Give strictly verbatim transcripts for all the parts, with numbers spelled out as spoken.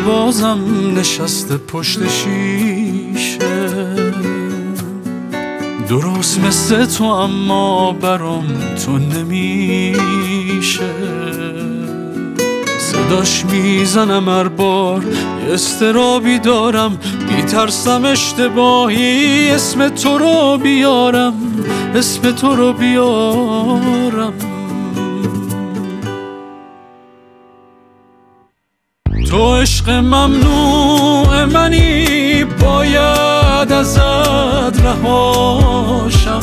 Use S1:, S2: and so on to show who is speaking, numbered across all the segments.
S1: بازم نشسته پشت شیشه، درست مثل تو اما برام تو نمیشه. صداش میزنم هر بار یه اضطرابی دارم، میترسم اشتباهی اسم تو رو بیارم، اسم تو رو بیارم. تو عشق ممنوع منی، باید ازت رهاشم،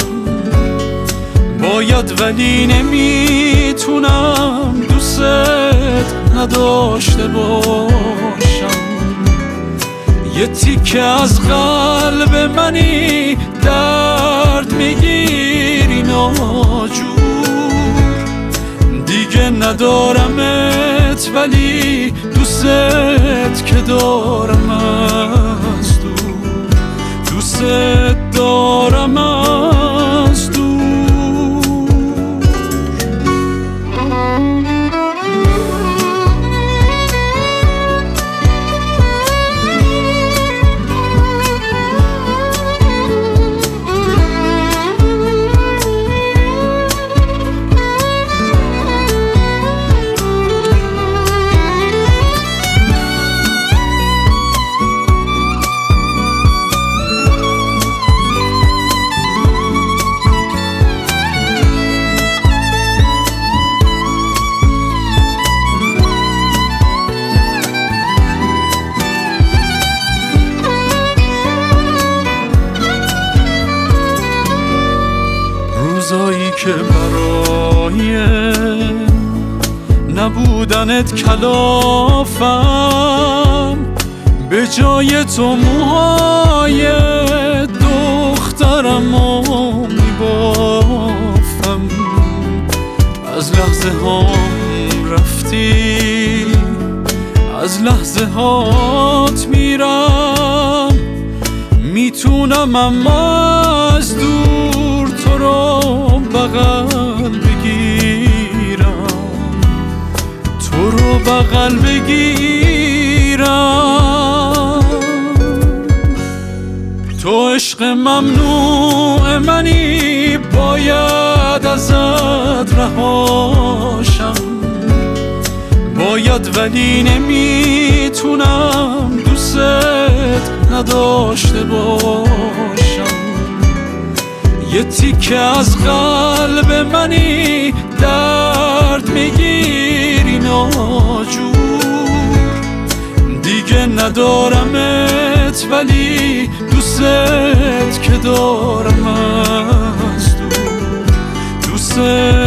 S1: باید ولی نمیتونم دوست نداشته باشم. یه تیکه از قلب منی درد میگیری ناجور، دیگه ندارمت ولی دوست که دارم از دور، دوست دارم از دور. روزایی که برای نبودنت کلافم، به جای تو موهای دخترمو میبافم. از لحظه هام رفتی، از لحظه هات میرم، میتونم اما از دور تو رو بغل بگیرم، تو رو بغل بگیرم. تو عشق ممنوع منی، باید ازت رهاشم، باید ولی نمیتونم دوست نداشته باشم. یه تیکه از قلب منی درد میگیری ناجور، دیگه ندارمت ولی دوست که دارم از دور، دوست